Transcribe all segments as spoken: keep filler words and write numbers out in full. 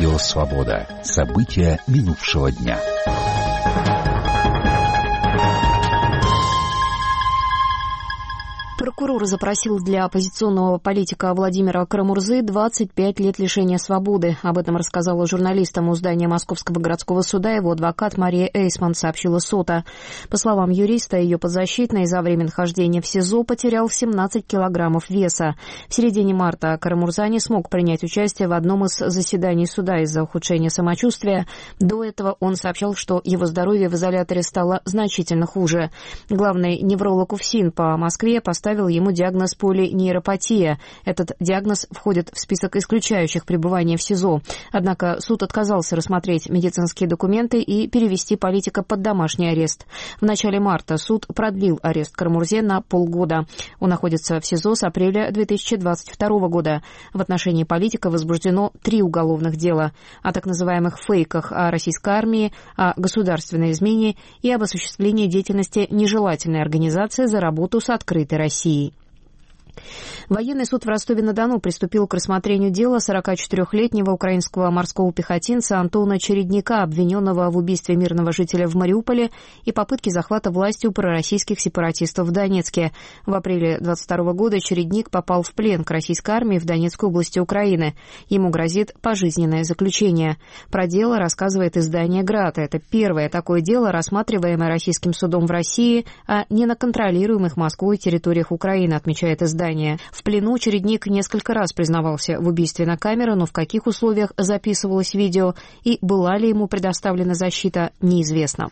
Радио «Свобода». События минувшего дня. Прокурор запросил для оппозиционного политика Владимира Карамурзы двадцать пять лет лишения свободы. Об этом рассказала журналистам у здания Московского городского суда его адвокат Мария Эйсман, сообщила СОТА. По словам юриста, ее подзащитный за время нахождения в СИЗО потерял семнадцать килограммов веса. В середине марта Карамурза не смог принять участие в одном из заседаний суда из-за ухудшения самочувствия. До этого он сообщал, что его здоровье в изоляторе стало значительно хуже. Главный невролог УФСИН по Москве поставил ему диагноз полинейропатия. Этот диагноз входит в список исключающих пребывания в СИЗО. Однако суд отказался рассмотреть медицинские документы и перевести политика под домашний арест. В начале марта суд продлил арест Карамурзе на полгода. Он находится в СИЗО с апреля две тысячи двадцать второго года. В отношении политика возбуждено три уголовных дела о так называемых фейках о российской армии, о государственной измене и об осуществлении деятельности нежелательной организации за работу с открытой Россией. Военный суд в Ростове-на-Дону приступил к рассмотрению дела сорокачетырехлетнего украинского морского пехотинца Антона Чередника, обвиненного в убийстве мирного жителя в Мариуполе и попытке захвата власти у пророссийских сепаратистов в Донецке. В апреле двадцать второго года Чередник попал в плен к российской армии в Донецкой области Украины. Ему грозит пожизненное заключение. Про дело рассказывает издание «Град». Это первое такое дело, рассматриваемое российским судом в России, а не на контролируемых Москвой территориях Украины, отмечает издание. В плену Чередник несколько раз признавался в убийстве на камеру, но в каких условиях записывалось видео и была ли ему предоставлена защита, неизвестно.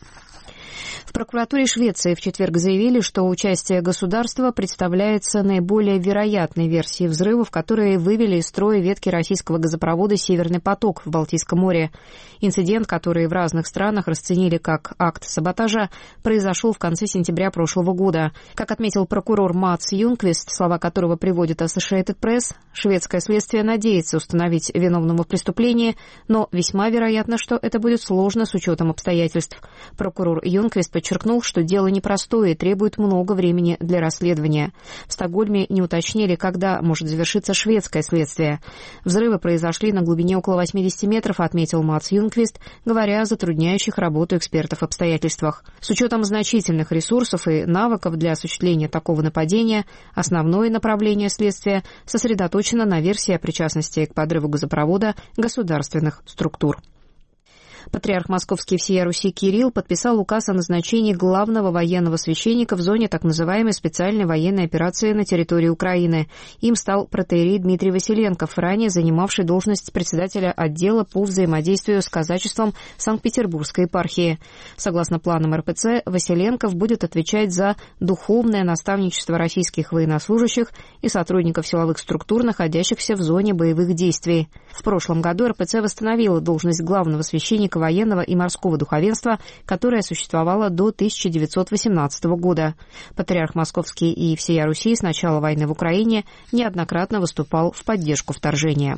В прокуратуре Швеции в четверг заявили, что участие государства представляется наиболее вероятной версией взрывов, которые вывели из строя ветки российского газопровода «Северный поток» в Балтийском море. Инцидент, который в разных странах расценили как акт саботажа, произошел в конце сентября прошлого года. Как отметил прокурор Мац Юнквист, слова которого приводит Associated Press, шведское следствие надеется установить виновного в преступлении, но весьма вероятно, что это будет сложно с учетом обстоятельств. Прокурор Юнквист подчеркнул, что дело непростое и требует много времени для расследования. В Стокгольме не уточнили, когда может завершиться шведское следствие. Взрывы произошли на глубине около восьмидесяти метров, отметил Мац Юнквист, говоря о затрудняющих работу экспертов обстоятельствах. С учетом значительных ресурсов и навыков для осуществления такого нападения, основное направление следствия сосредоточено на версии о причастности к подрыву газопровода государственных структур. Патриарх Московский всея Руси Кирилл подписал указ о назначении главного военного священника в зоне так называемой специальной военной операции на территории Украины. Им стал протоиерей Дмитрий Василенков, ранее занимавший должность председателя отдела по взаимодействию с казачеством Санкт-Петербургской епархии. Согласно планам эр пэ цэ, Василенков будет отвечать за духовное наставничество российских военнослужащих и сотрудников силовых структур, находящихся в зоне боевых действий. В прошлом году эр пэ цэ восстановила должность главного священника военного и морского духовенства, которая существовала до тысяча девятьсот восемнадцатого года. Патриарх Московский и всея Руси с начала войны в Украине неоднократно выступал в поддержку вторжения.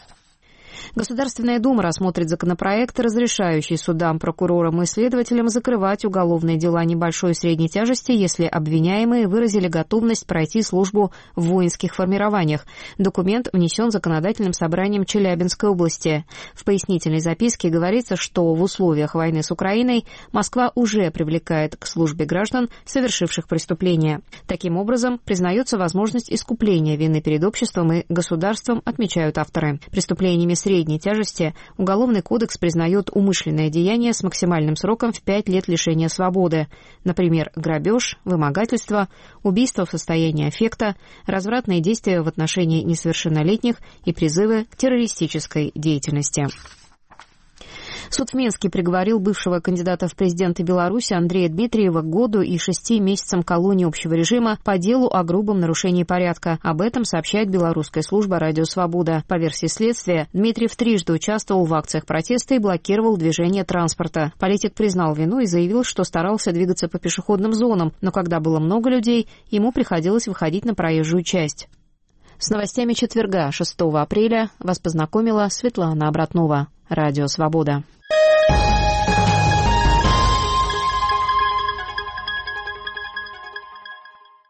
Государственная дума рассмотрит законопроект, разрешающий судам, прокурорам и следователям закрывать уголовные дела небольшой и средней тяжести, если обвиняемые выразили готовность пройти службу в воинских формированиях. Документ внесен законодательным собранием Челябинской области. В пояснительной записке говорится, что в условиях войны с Украиной Москва уже привлекает к службе граждан, совершивших преступления. Таким образом, признается возможность искупления вины перед обществом и государством, отмечают авторы. Преступлениями средней тяжести Уголовный кодекс признает умышленное деяние с максимальным сроком в пять лет лишения свободы, например, грабеж, вымогательство, убийство в состоянии аффекта, развратные действия в отношении несовершеннолетних и призывы к террористической деятельности. Суд в Минске приговорил бывшего кандидата в президенты Беларуси Андрея Дмитриева к году и шести месяцам колонии общего режима по делу о грубом нарушении порядка. Об этом сообщает белорусская служба «Радио Свобода». По версии следствия, Дмитриев трижды участвовал в акциях протеста и блокировал движение транспорта. Политик признал вину и заявил, что старался двигаться по пешеходным зонам, но когда было много людей, ему приходилось выходить на проезжую часть. С новостями четверга, шестого апреля, вас познакомила Светлана Обратнова. Радио Свобода.